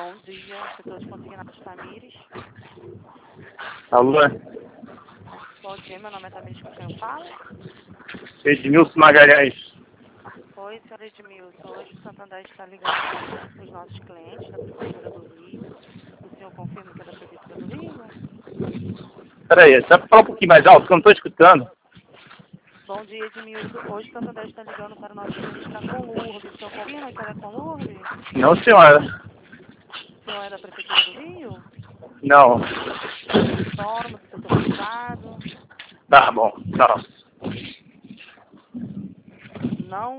Bom dia, setor de consignados Tamires. Alô? Bom dia, meu nome é Tamires, com quem eu falo? Edmilson Magalhães. Oi, senhora Edmilson. Hoje o Santander está ligando para os nossos clientes da Prefeitura do Rio. O senhor confirma que é da Prefeitura do Rio? Peraí, dá pra falar um pouquinho mais alto, que eu não estou escutando. Bom dia, Edmilson. Hoje o Santander está ligando para nossos clientes da Conlurb. O senhor confirma que é da Conlurb? Não, senhora. O senhor é da Prefeitura do Rio? Não. Autônomo, do setor privado? Tá bom, não. Não